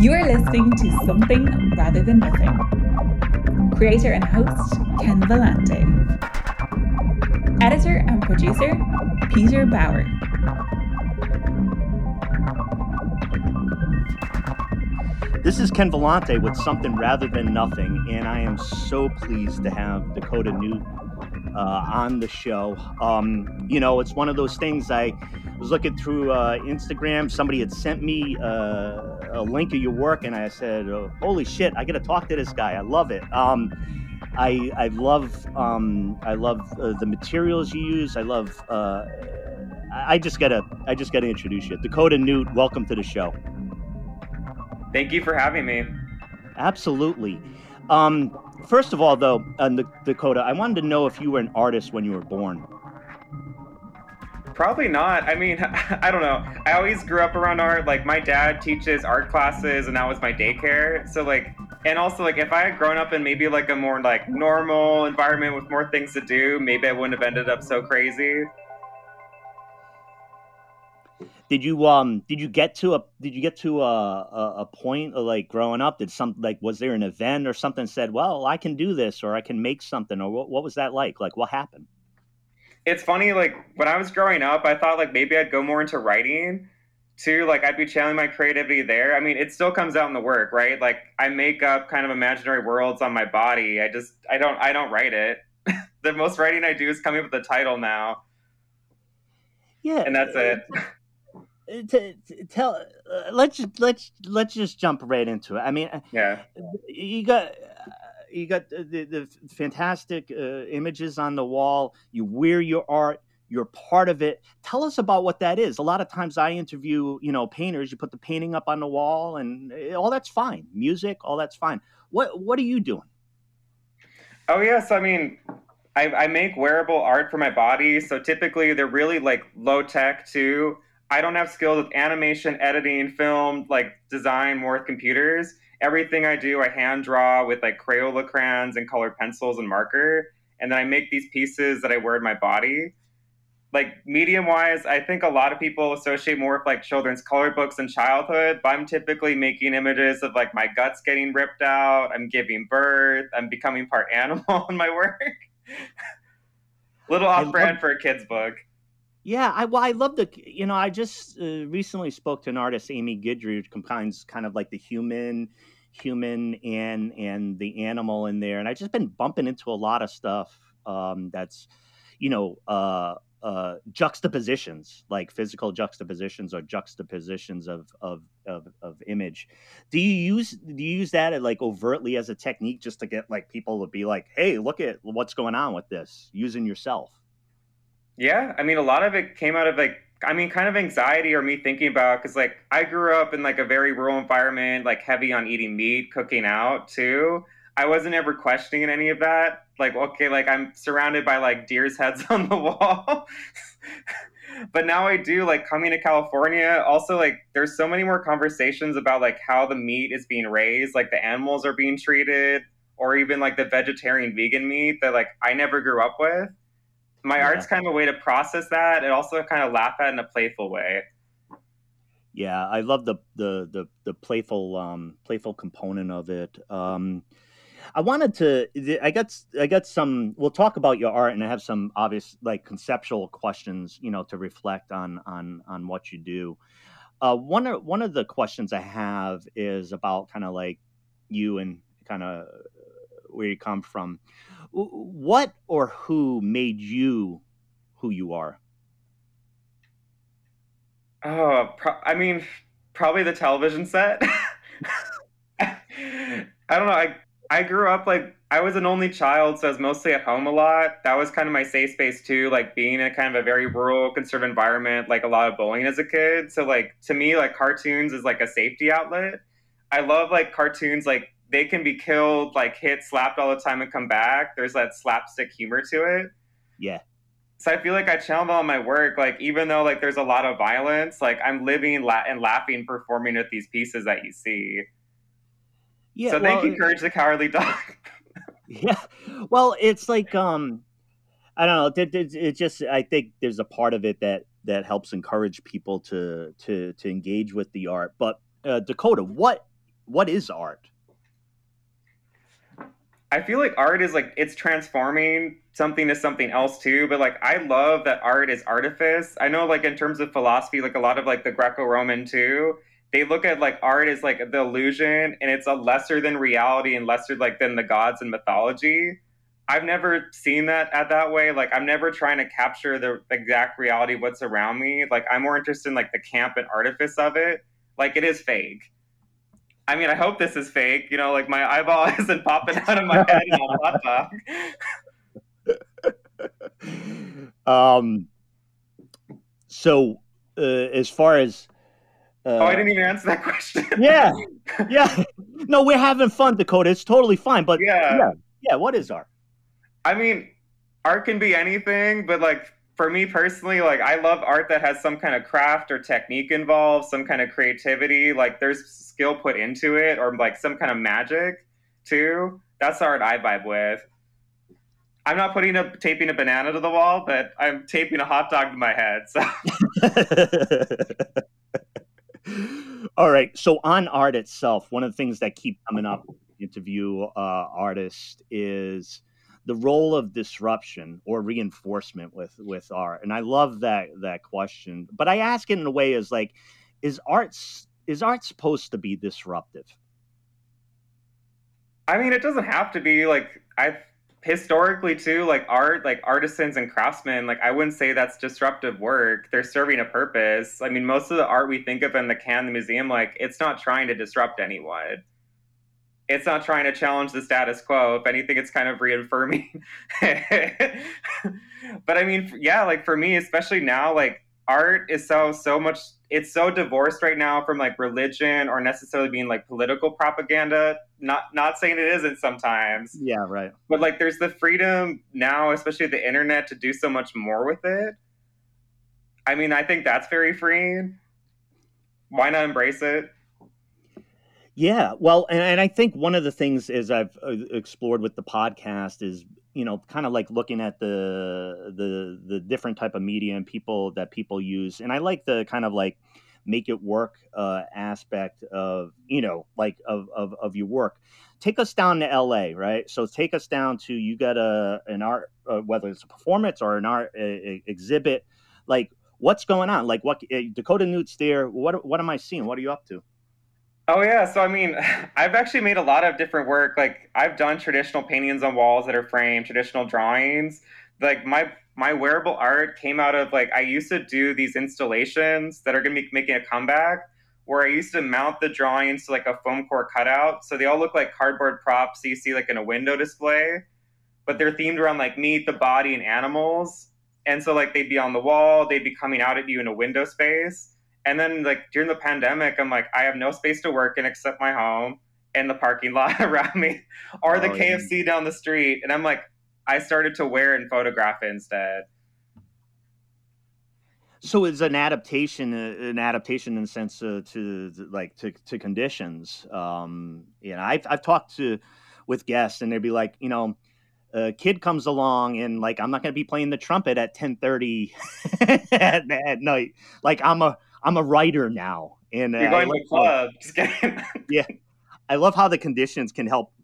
You are listening to Something Rather Than Nothing. Creator and host, Ken Vellante. Editor and producer, Peter Bauer. This is Ken Vellante with Something Rather Than Nothing, and I am so pleased to have Dakota Newt on the show. It's one of those things. I was looking through Instagram. Somebody had sent me a link of your work, and I said, "Holy shit! I got to talk to this guy. I love it." I love the materials you use. I love. I just gotta introduce you, Dakota Newt. Welcome to the show. Thank you for having me. Absolutely. First of all, though, Dakota, I wanted to know if you were an artist when you were born. Probably not. I mean, I don't know. I always grew up around art. Like, my dad teaches art classes, and that was my daycare. So, and also, if I had grown up in maybe, a more, normal environment with more things to do, maybe I wouldn't have ended up so crazy. Did you get to a point of growing up? Was there an event or something said, well, I can do this, or I can make something, or what was that like? What happened? It's funny, when I was growing up, I thought maybe I'd go more into writing too. I'd be channeling my creativity there. I mean, it still comes out in the work, right? I make up kind of imaginary worlds on my body. I don't write it. The most writing I do is coming up with a title now. Yeah. And that's it. Let's just jump right into it. I mean, yeah, you got the fantastic images on the wall. You wear your art. You're part of it. Tell us about what that is. A lot of times I interview, painters. You put the painting up on the wall, and all that's fine. Music, all that's fine. What are you doing? Oh yes, I mean, I make wearable art for my body. So typically they're really low tech too. I don't have skills with animation, editing, film, design, more with computers. Everything I do, I hand draw with Crayola crayons and colored pencils and marker. And then I make these pieces that I wear in my body. Medium wise, I think a lot of people associate more with children's color books and childhood, but I'm typically making images of my guts getting ripped out. I'm giving birth. I'm becoming part animal in my work. Little off brand for a kid's book. Yeah, I love I just recently spoke to an artist, Amy Guidry, who combines kind of the human and the animal in there. And I've just been bumping into a lot of stuff that's, juxtapositions, physical juxtapositions or juxtapositions of image. Do you use that overtly as a technique just to get people to be hey, look at what's going on with this, using yourself? Yeah, I mean, a lot of it came out of kind of anxiety or me thinking about, because I grew up in a very rural environment, heavy on eating meat, cooking out too. I wasn't ever questioning any of that. I'm surrounded by deer's heads on the wall. But now I do, coming to California, also there's so many more conversations about how the meat is being raised, the animals are being treated, or even the vegetarian vegan meat that I never grew up with. My art's kind of a way to process that and also kind of laugh at in a playful way. Yeah, I love the playful component of it. I got some. We'll talk about your art, and I have some obvious conceptual questions, to reflect on what you do. One of the questions I have is about kind of you and kind of where you come from. What or who made you who you are? Oh, I mean, probably the television set. I don't know. I grew up I was an only child, so I was mostly at home a lot. That was kind of my safe space too, being in kind of a very rural, conservative environment, a lot of bullying as a kid. So to me, cartoons is a safety outlet. I love cartoons, they can be killed, hit, slapped all the time and come back. There's that slapstick humor to it. Yeah. So I feel I channel that on my work. Even though there's a lot of violence, I'm living and laughing, performing with these pieces that you see. Yeah. So thank you, Courage the Cowardly Dog. Yeah. Well, it's I don't know. It just, I think there's a part of it that helps encourage people to engage with the art. But Dakota, what what is art? I feel like art is like it's transforming something to something else too, but like I love that art is artifice. I know like in terms of philosophy, like a lot of like the Greco-Roman too, they look at like art as like the illusion and it's a lesser than reality and lesser like than the gods and mythology. I've never seen that at that way. Like I'm never trying to capture the exact reality of what's around me. Like I'm more interested in like the camp and artifice of it. Like it is fake. I mean, I hope this is fake. You know, like my eyeball isn't popping out of my head in a hot dog. So, as far as I didn't even answer that question. yeah. No, we're having fun, Dakota. It's totally fine. But yeah. What is art? I mean, art can be anything, but like for me personally, like I love art that has some kind of craft or technique involved, some kind of creativity. Like there's skill put into it, or like some kind of magic too. That's the art I vibe with. I'm not taping a banana to the wall, but I'm taping a hot dog to my head. So. All right. So on art itself, one of the things that keep coming up in interview artists is the role of disruption or reinforcement with art. And I love that question. But I ask it in a way as like, is art supposed to be disruptive? I mean, it doesn't have to be. Like I've historically too, like art, like artisans and craftsmen, like I wouldn't say that's disruptive work. They're serving a purpose. I mean, most of the art we think of in the museum, like it's not trying to disrupt anyone. It's not trying to challenge the status quo. If anything, it's kind of reaffirming. But I mean, yeah, like for me, especially now, like art is so much, it's so divorced right now from like religion or necessarily being like political propaganda. Not saying it isn't sometimes. Yeah, right. But like there's the freedom now, especially the internet, to do so much more with it. I mean, I think that's very freeing. Why not embrace it? Yeah, well, and I think one of the things is I've explored with the podcast is, you know, kind of like looking at the different type of media and people use, and I like the kind of like make it work aspect of, you know, like of your work. Take us down to LA, right? So take us down to, you got an art, whether it's a performance or an art exhibit, like what's going on? Like what Dakota Newt's there. What am I seeing? What are you up to? Oh yeah, so I mean, I've actually made a lot of different work. Like I've done traditional paintings on walls that are framed, traditional drawings. Like my wearable art came out of like I used to do these installations that are going to be making a comeback, where I used to mount the drawings to like a foam core cutout, so they all look like cardboard props that you see like in a window display, but they're themed around like meat, the body, and animals. And so like they'd be on the wall, they'd be coming out at you in a window space. And then like during the pandemic, I'm like, I have no space to work in except my home and the parking lot around me or the KFC down the street. And I'm like, I started to wear and photograph it instead. So it's an adaptation in the sense to conditions. You know, I've talked with guests and they'd be like, you know, a kid comes along and like, I'm not going to be playing the trumpet at 10:30 at night. Like I'm a writer now, and you're going to the club. Yeah, I love how the conditions can help,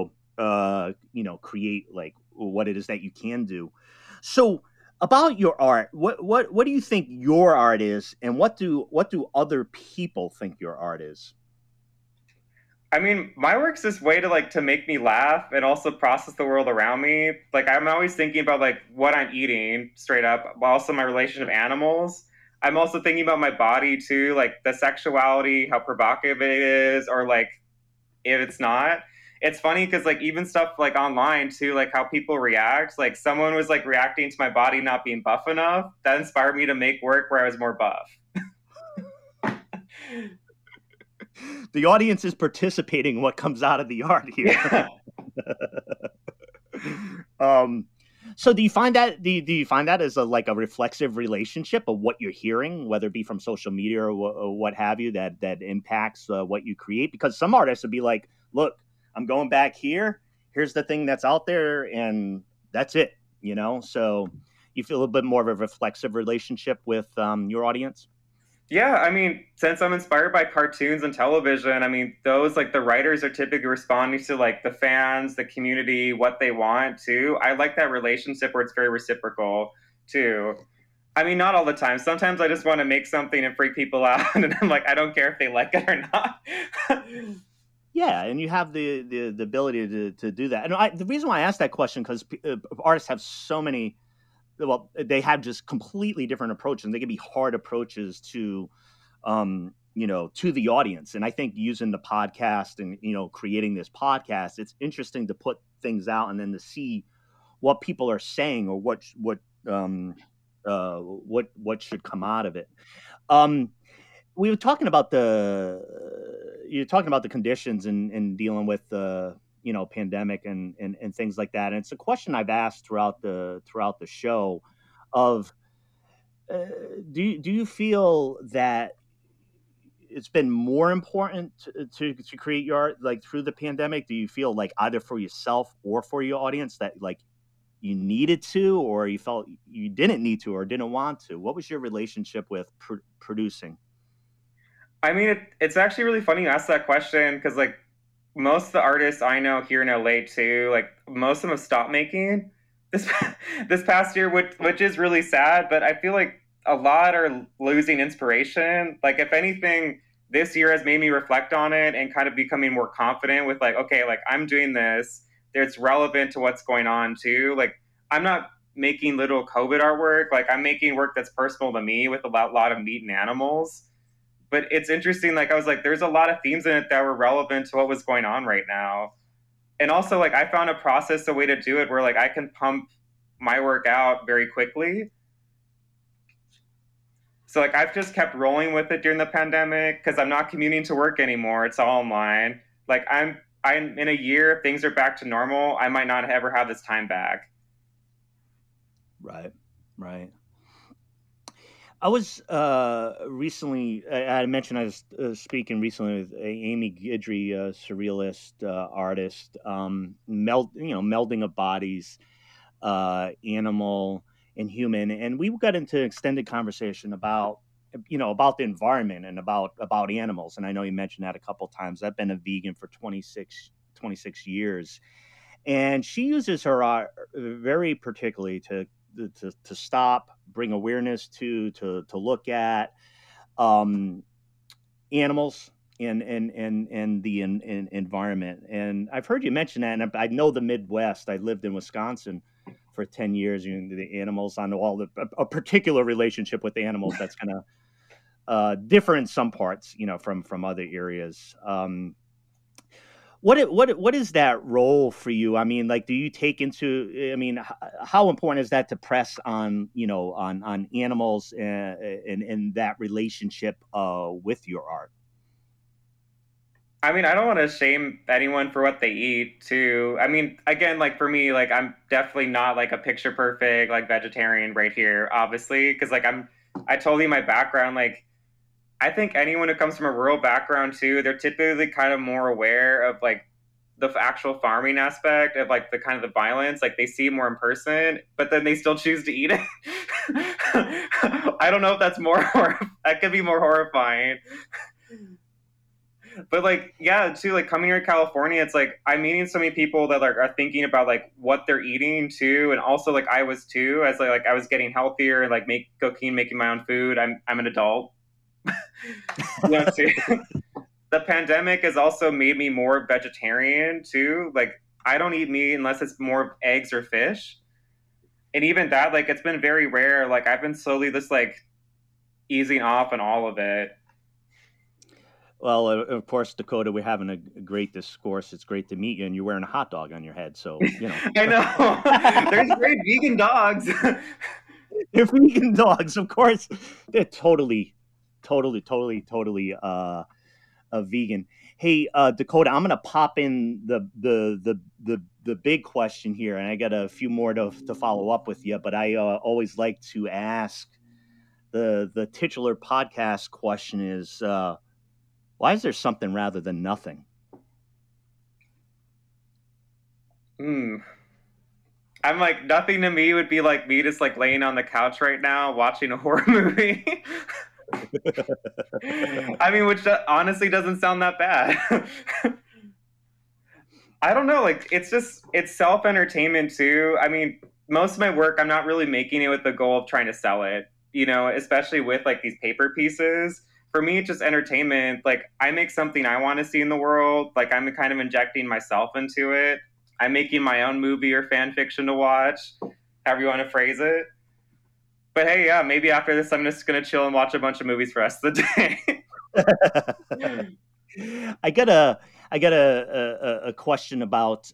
create like what it is that you can do. So about your art, what do you think your art is, and what do other people think your art is? I mean, my work's this way to make me laugh and also process the world around me. Like I'm always thinking about like what I'm eating straight up, but also my relation to animals. I'm also thinking about my body too, like the sexuality, how provocative it is, or like if it's not. It's funny because like even stuff like online too, like how people react. Like someone was like reacting to my body not being buff enough. That inspired me to make work where I was more buff. The audience is participating in what comes out of the art here. Yeah. So do you find that as a reflexive relationship of what you're hearing, whether it be from social media or what have you, that impacts what you create? Because some artists would be like, look, I'm going back here. Here's the thing that's out there, and that's it. You know, so you feel a little bit more of a reflexive relationship with your audience. Yeah, I mean, since I'm inspired by cartoons and television, I mean, those like the writers are typically responding to like the fans, the community, what they want too. I like that relationship where it's very reciprocal too. I mean, not all the time. Sometimes I just want to make something and freak people out, and I'm like, I don't care if they like it or not. Yeah, and you have the ability to do that. And the reason why I asked that question, because artists have so many, well, they have just completely different approaches, and they can be hard approaches to, to the audience. And I think using the podcast and creating this podcast, it's interesting to put things out and then to see what people are saying or what should come out of it. We were talking about you're talking about the conditions and dealing with the pandemic and things like that. And it's a question I've asked throughout the show of do you feel that it's been more important to create your art like through the pandemic? Do you feel like either for yourself or for your audience that like you needed to, or you felt you didn't need to or didn't want to? What was your relationship with producing? I mean, it's actually really funny you ask that question because like most of the artists I know here in LA too, like most of them have stopped making this this past year, which is really sad. But I feel like a lot are losing inspiration. Like if anything, this year has made me reflect on it and kind of becoming more confident with like, okay, like I'm doing this. It's relevant to what's going on too. Like I'm not making little COVID artwork. Like I'm making work that's personal to me with a lot of meat and animals. But it's interesting, like I was like, there's a lot of themes in it that were relevant to what was going on right now. And also like I found a process, a way to do it where like I can pump my work out very quickly. So like I've just kept rolling with it during the pandemic because I'm not commuting to work anymore. It's all online. Like I'm in a year, if things are back to normal, I might not ever have this time back. Right. I was recently. I mentioned I was speaking recently with Amy Guidry, a surrealist artist, melding of bodies, animal and human, and we got into an extended conversation about about the environment and about animals. And I know you mentioned that a couple of times. I've been a vegan for 26 years, and she uses her art very particularly to stop, bring awareness to look at animals and the environment. And I've heard you mention that, and I know the Midwest. I lived in Wisconsin for 10 years. The animals, I know a particular relationship with animals that's kind of differ in some parts, from other areas. What is that role for you? I mean, like, do you take into? I mean, how important is that to press on on animals and that relationship with your art? I mean, I don't want to shame anyone for what they eat too. I mean, again, like for me, like I'm definitely not like a picture perfect like vegetarian right here, obviously, because like I told you my background, like I think anyone who comes from a rural background too, they're typically kind of more aware of like the actual farming aspect of like the kind of the violence, like they see it more in person, but then they still choose to eat it. I don't know if that's that could be more horrifying. But like yeah, too, like coming here to California, it's like I'm meeting so many people that like are thinking about like what they're eating too, and also like I was too, as like I was getting healthier and like making my own food. I'm an adult. Too. The pandemic has also made me more vegetarian too. Like I don't eat meat unless it's more eggs or fish, and even that, like it's been very rare. Like I've been slowly just like easing off on all of it. Well, of course, Dakota, we're having a great discourse. It's great to meet you, and you're wearing a hot dog on your head, so I know. There's great vegan dogs. They're vegan dogs, of course. They're totally a vegan. Hey, Dakota, I'm gonna pop in the big question here, and I got a few more to follow up with you. But I always like to ask the titular podcast question is. Why is there something rather than nothing? I'm like, nothing to me would be like me just like laying on the couch right now watching a horror movie. I mean, which honestly doesn't sound that bad. I don't know, like it's self-entertainment too. I mean, most of my work I'm not really making it with the goal of trying to sell it, especially with like these paper pieces. For me, it's just entertainment. Like I make something I want to see in the world, like I'm kind of injecting myself into it. I'm making my own movie or fan fiction to watch, however you want to phrase it. But hey, yeah, maybe after this I'm just gonna chill and watch a bunch of movies for the rest of the day. I got a question about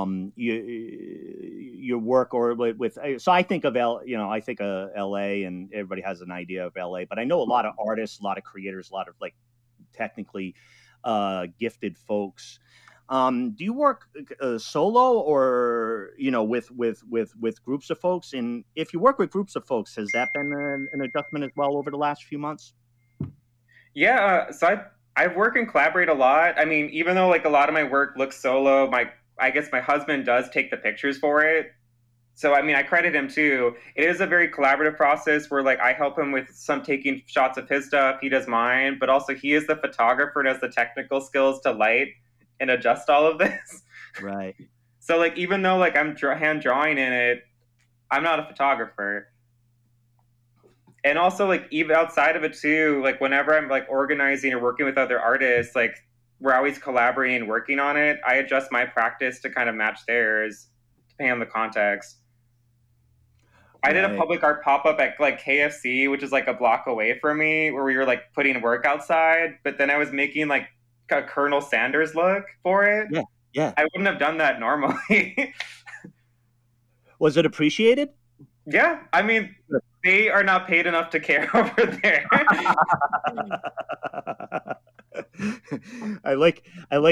your work or with so I think of I think of LA, and everybody has an idea of LA, but I know a lot of artists, a lot of creators, a lot of like technically gifted folks. Do you work solo or with groups of folks? And if you work with groups of folks, has that been an adjustment as well over the last few months? Yeah, so I work and collaborate a lot. I mean, even though like a lot of my work looks solo, I guess my husband does take the pictures for it. So I mean, I credit him too. It is a very collaborative process where like I help him with some taking shots of his stuff, he does mine, but also he is the photographer and has the technical skills to light and adjust all of this. Right. So like even though like I'm hand drawing in it, I'm not a photographer. And also like even outside of it too, like whenever I'm like organizing or working with other artists, like we're always collaborating and working on it. I adjust my practice to kind of match theirs depending on the context. I did a public art pop-up at like KFC, which is like a block away from me, where we were like putting work outside, but then I was making like a Colonel Sanders look for it. Yeah. I wouldn't have done that normally. Was it appreciated? Yeah. I mean, they are not paid enough to care over there. I like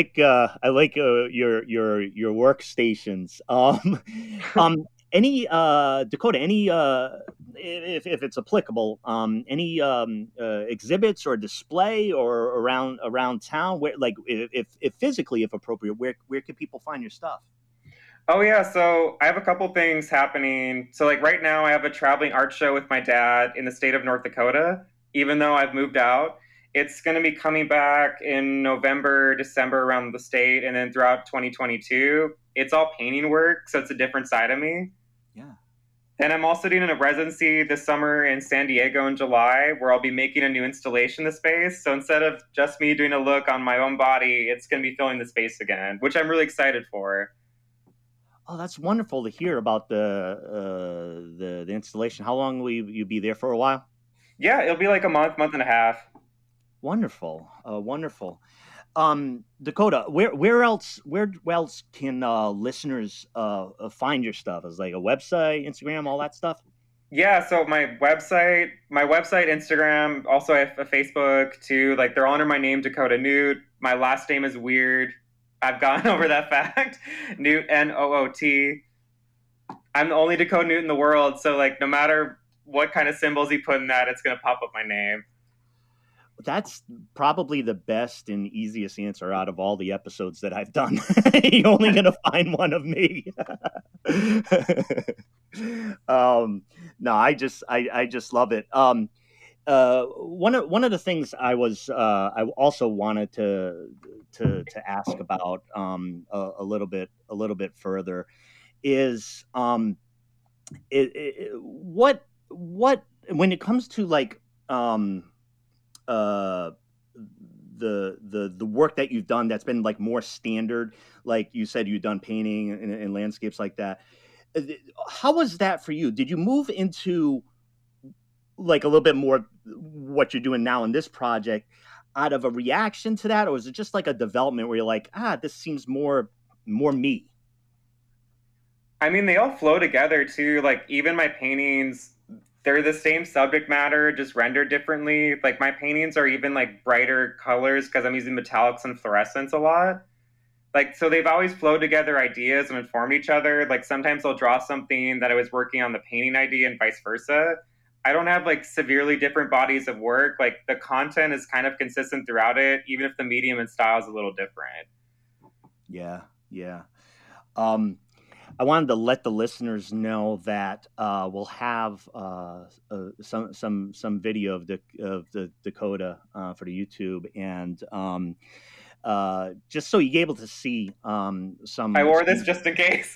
your workstations. Any Dakota, any if it's applicable, any exhibits or display or around town where, like, if physically, if appropriate, where can people find your stuff? Oh yeah, so I have a couple things happening. So like right now I have a traveling art show with my dad in the state of North Dakota, even though I've moved out. It's going to be coming back in November, December around the state, and then throughout 2022. It's all painting work, so it's a different side of me. Yeah. And I'm also doing a residency this summer in San Diego in July, where I'll be making a new installation of the space. So instead of just me doing a look on my own body, it's going to be filling the space again, which I'm really excited for. Oh, that's wonderful to hear about the installation. How long will you be there for? A while? Yeah, it'll be like a month and a half. Wonderful, wonderful. Dakota, where else can listeners find your stuff? Is like a website, Instagram, all that stuff? Yeah, so my website, Instagram, also I have a Facebook too. Like they're all under my name, Dakota Newt. My last name is weird. I've gone over that fact. Newt, Noot. I'm the only Dakota Newt in the world, so like no matter what kind of symbols you put in that, it's gonna pop up my name. That's probably the best and easiest answer out of all the episodes that I've done. You're only gonna find one of me. No, I just love it. One of the things I also wanted to ask about a little bit further is what when it comes to like the work that you've done that's been like more standard, like you said you've done painting and landscapes like that. How was that for you? Did you move into like a little bit more what you're doing now in this project out of a reaction to that, or is it just like a development where you're like, this seems more me? I mean, they all flow together too. Like even my paintings, they're the same subject matter, just rendered differently. Like my paintings are even like brighter colors because I'm using metallics and fluorescence a lot. Like, so they've always flowed together ideas and informed each other. Like sometimes I'll draw something that I was working on the painting idea and vice versa. I don't have like severely different bodies of work. Like the content is kind of consistent throughout it, even if the medium and style is a little different. Yeah. I wanted to let the listeners know that we'll have some video of the Dakota for the YouTube, and just so you're able to see some. I wore this just in case.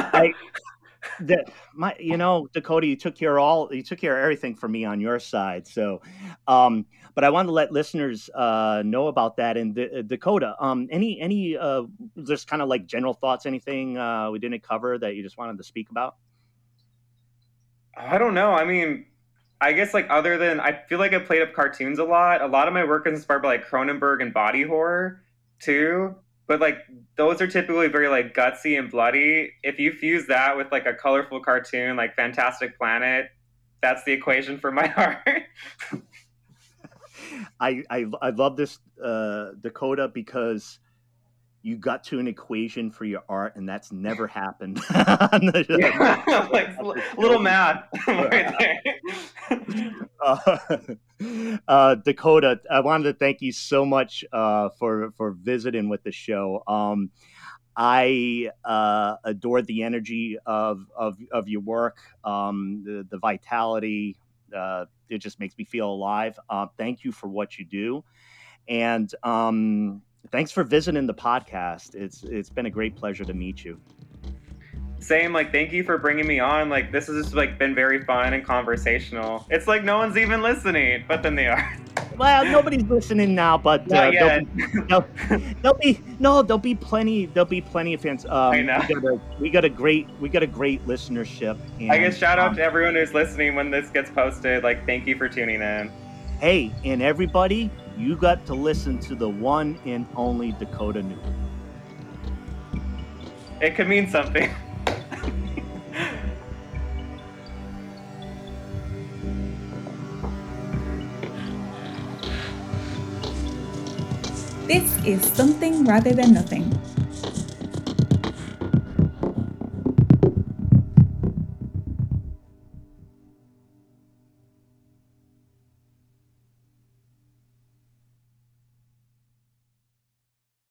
Dakota, you took care of everything for me on your side. So, but I wanted to let listeners know about that. And Dakota, any just kind of like general thoughts, anything we didn't cover that you just wanted to speak about? I don't know. I mean, I guess like other than I feel like I played up cartoons a lot. A lot of my work is inspired by like Cronenberg and body horror too. But like those are typically very like gutsy and bloody. If you fuse that with like a colorful cartoon like Fantastic Planet, that's the equation for my heart. I love this, Dakota, because you got to an equation for your art, and that's never happened. Like little math right there. Dakota, I wanted to thank you so much for visiting with the show. I adored the energy of your work, the vitality. It just makes me feel alive. Thank you for what you do, and thanks for visiting the podcast. It's been a great pleasure to meet you. Same, like, thank you for bringing me on. Like, this has just like been very fun and conversational. It's like no one's even listening, but then they are. Well, nobody's listening now, but Not yet. there'll be plenty of fans. I know. We got a great listenership. And, I guess shout out to everyone who's listening when this gets posted. Like, thank you for tuning in. Hey, and everybody, you got to listen to the one and only Dakota Newton. It could mean something. This is Something Rather Than Nothing.